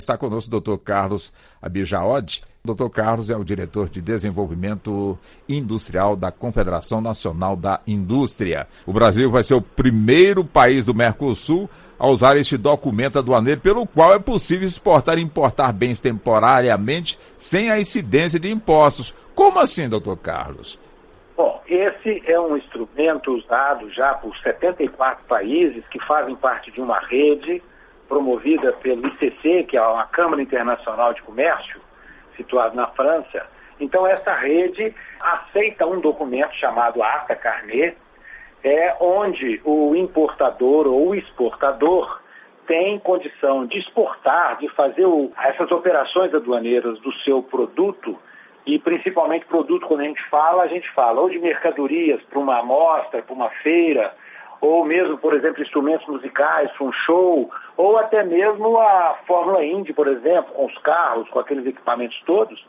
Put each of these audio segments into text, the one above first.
Está conosco o Dr. Carlos Abijaod. O Dr. Carlos é o diretor de Desenvolvimento Industrial da Confederação Nacional da Indústria. O Brasil vai ser o primeiro país do Mercosul a usar este documento aduaneiro pelo qual é possível exportar e importar bens temporariamente sem a incidência de impostos. Como assim, Dr. Carlos? Bom, esse é um instrumento usado já por 74 países que fazem parte de uma rede promovida pelo ICC, que é uma Câmara Internacional de Comércio, situada na França. Então, essa rede aceita um documento chamado Ata Carnet, onde o importador ou o exportador tem condição de exportar, de fazer essas operações aduaneiras do seu produto, e principalmente produto, quando a gente fala ou de mercadorias para uma amostra, para uma feira, ou mesmo, por exemplo, instrumentos musicais para um show, ou até mesmo a Fórmula Indy, por exemplo, com os carros, com aqueles equipamentos todos,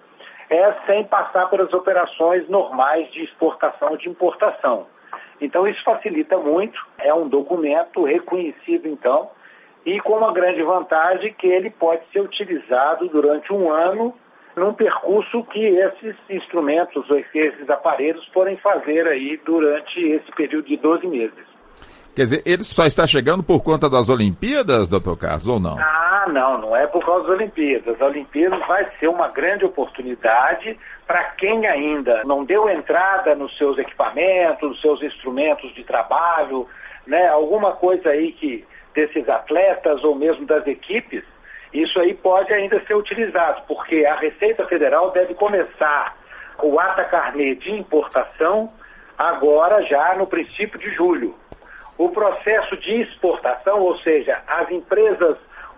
sem passar pelas operações normais de exportação e de importação. Então isso facilita muito, é um documento reconhecido então, e com uma grande vantagem que ele pode ser utilizado durante um ano num percurso que esses instrumentos ou esses aparelhos forem fazer aí durante esse período de 12 meses. Quer dizer, ele só está chegando por conta das Olimpíadas, Dr. Carlos, ou não? Não é por causa das Olimpíadas. As Olimpíadas vai ser uma grande oportunidade para quem ainda não deu entrada nos seus equipamentos, nos seus instrumentos de trabalho, né? Alguma coisa aí que desses atletas ou mesmo das equipes, isso aí pode ainda ser utilizado, porque a Receita Federal deve começar o Ata Carnet de importação agora já no princípio de julho. O processo de exportação, ou seja, as empresas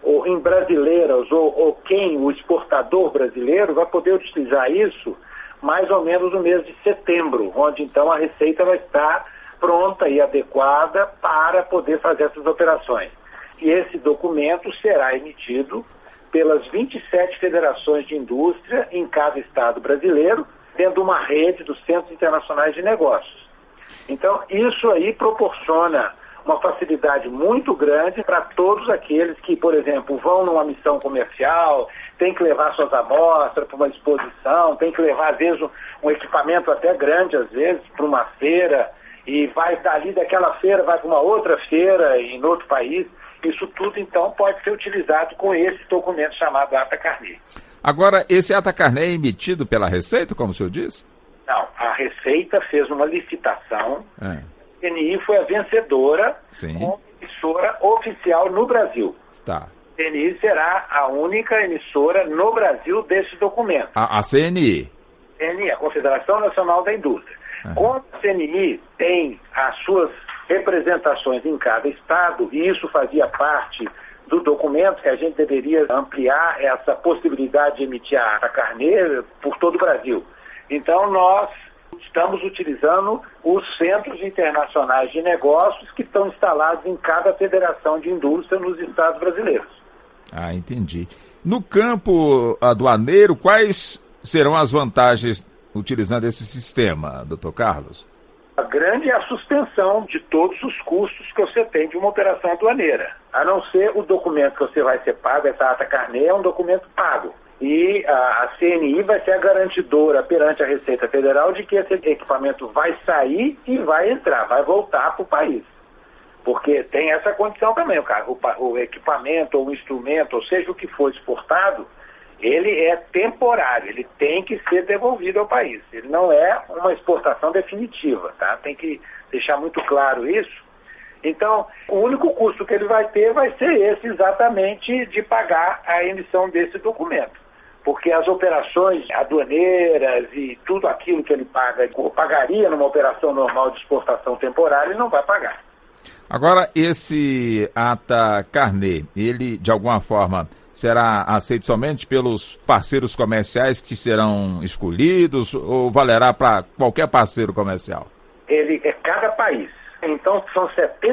brasileiras ou o exportador brasileiro vai poder utilizar isso mais ou menos no mês de setembro, onde então a Receita vai estar pronta e adequada para poder fazer essas operações. E esse documento será emitido pelas 27 federações de indústria em cada estado brasileiro, dentro de uma rede dos Centros Internacionais de Negócios. Então, isso aí proporciona uma facilidade muito grande para todos aqueles que, por exemplo, vão numa missão comercial, tem que levar suas amostras para uma exposição, tem que levar, às vezes, um equipamento até grande, às vezes, para uma feira, e vai dali daquela feira, vai para uma outra feira em outro país. Isso tudo, então, pode ser utilizado com esse documento chamado Ata Carnet. Agora, esse Ata Carnet é emitido pela Receita, como o senhor disse? Não, a Receita fez uma licitação, a CNI foi a vencedora. Sim. Como emissora oficial no Brasil. Tá. A CNI será a única emissora no Brasil desse documento. A CNI? CNI, a Confederação Nacional da Indústria. Como a CNI tem as suas representações em cada estado, e isso fazia parte do documento, que a gente deveria ampliar essa possibilidade de emitir a Ata Carnet por todo o Brasil. Então, nós estamos utilizando os centros internacionais de negócios que estão instalados em cada federação de indústria nos estados brasileiros. Entendi. No campo aduaneiro, quais serão as vantagens utilizando esse sistema, Dr. Carlos? A grande é a suspensão de todos os custos que você tem de uma operação aduaneira. A não ser o documento que você vai ser pago, essa Ata Carnet é um documento pago. E a CNI vai ser a garantidora perante a Receita Federal de que esse equipamento vai sair e vai entrar, vai voltar para o país. Porque tem essa condição também, o equipamento ou o instrumento, ou seja o que for exportado, ele é temporário, ele tem que ser devolvido ao país. Ele não é uma exportação definitiva, tá? Tem que deixar muito claro isso. Então, o único custo que ele vai ter vai ser esse exatamente de pagar a emissão desse documento. Porque as operações aduaneiras e tudo aquilo que ele pagaria numa operação normal de exportação temporária, ele não vai pagar. Agora, esse Ata Carnet, ele de alguma forma será aceito somente pelos parceiros comerciais que serão escolhidos ou valerá para qualquer parceiro comercial? Ele é cada país. Então, são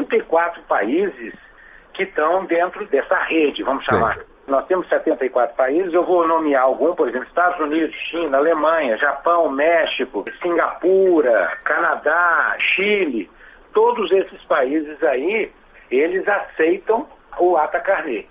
74 países que estão dentro dessa rede, vamos chamar. Nós temos 74 países, eu vou nomear algum, por exemplo, Estados Unidos, China, Alemanha, Japão, México, Singapura, Canadá, Chile. Todos esses países aí, eles aceitam o Ata Carnet.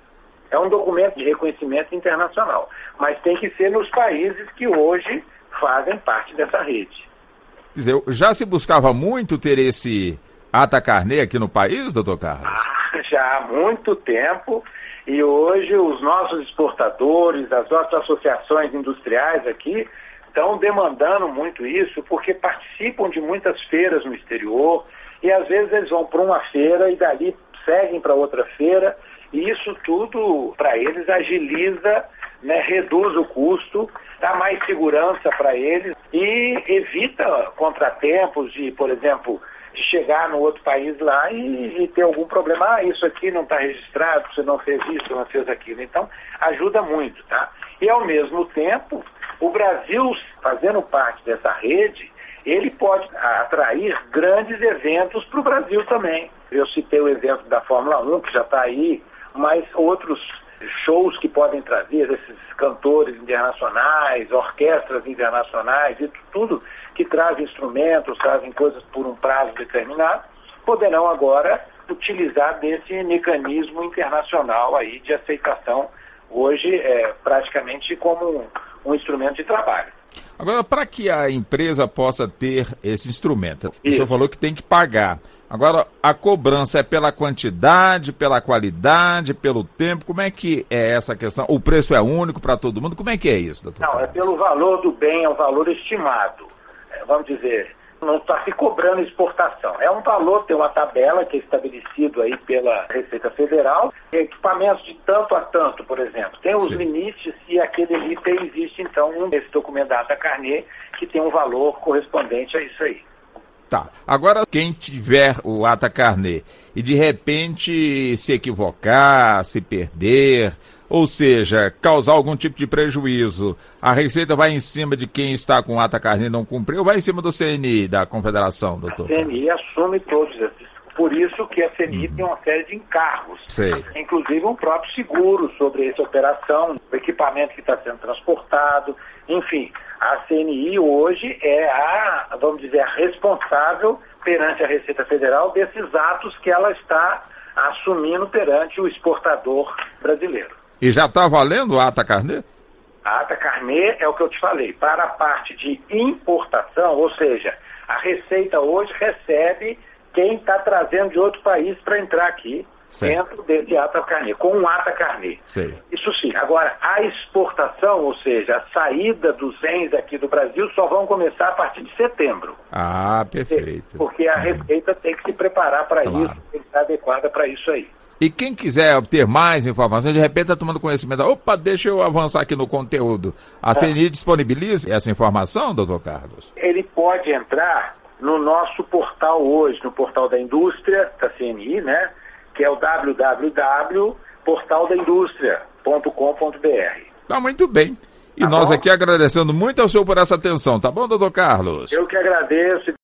É um documento de reconhecimento internacional, mas tem que ser nos países que hoje fazem parte dessa rede. Quer dizer, já se buscava muito ter esse ATA Carnet aqui no país, doutor Carlos? Já há muito tempo, e hoje os nossos exportadores, as nossas associações industriais aqui, estão demandando muito isso, porque participam de muitas feiras no exterior, e às vezes eles vão para uma feira e dali seguem para outra feira, e isso tudo para eles agiliza, né, reduz o custo, dá mais segurança para eles e evita contratempos de, por exemplo, de chegar no outro país lá e ter algum problema. Isso aqui não está registrado, você não fez isso, não fez aquilo. Então, ajuda muito, tá? E, ao mesmo tempo, o Brasil, fazendo parte dessa rede, ele pode atrair grandes eventos para o Brasil também. Eu citei o evento da Fórmula 1, que já está aí, mas outros shows que podem trazer esses cantores internacionais, orquestras internacionais e tudo que traz instrumentos, trazem coisas por um prazo determinado, poderão agora utilizar desse mecanismo internacional aí de aceitação, hoje praticamente como um instrumento de trabalho. Agora, para que a empresa possa ter esse instrumento, o senhor falou que tem que pagar. Agora, a cobrança é pela quantidade, pela qualidade, pelo tempo? Como é que é essa questão? O preço é único para todo mundo? Como é que é isso, doutor? Não, é pelo valor do bem, é um valor estimado. Vamos dizer, não está se cobrando exportação. É um valor, tem uma tabela que é estabelecido aí pela Receita Federal. Equipamentos de tanto a tanto, por exemplo. Tem os limites e aquele item existe, então, esse documento da ATA Carnet que tem um valor correspondente a isso aí. Tá. Agora, quem tiver o ATA Carnet e de repente se equivocar, se perder, ou seja, causar algum tipo de prejuízo, a Receita vai em cima de quem está com o ATA Carnet e não cumpriu, ou vai em cima do CNI, da Confederação, doutor? A CNI assume todos esses. Por isso que a CNI tem uma série de encargos, inclusive um próprio seguro sobre essa operação, o equipamento que está sendo transportado, enfim. A CNI hoje é vamos dizer, a responsável perante a Receita Federal desses atos que ela está assumindo perante o exportador brasileiro. E já está valendo o ATA Carnet? A ATA Carnet é o que eu te falei, para a parte de importação, ou seja, a Receita hoje recebe quem está trazendo de outro país para entrar aqui dentro desse ATA Carnet, com um ATA Carnet. Isso sim. Agora, a exportação, ou seja, a saída dos bens aqui do Brasil só vão começar a partir de setembro. Ah, perfeito. Porque a Receita tem que se preparar para isso, tem que estar adequada para isso aí. E quem quiser obter mais informações, de repente está tomando conhecimento, opa, deixa eu avançar aqui no conteúdo. A CNI disponibiliza essa informação, doutor Carlos? Ele pode entrar no nosso portal hoje, no portal da indústria, da CNI, né? Que é o www.portaldaindustria.com.br. Tá muito bem. E nós aqui agradecendo muito ao senhor por essa atenção, tá bom, doutor Carlos? Eu que agradeço.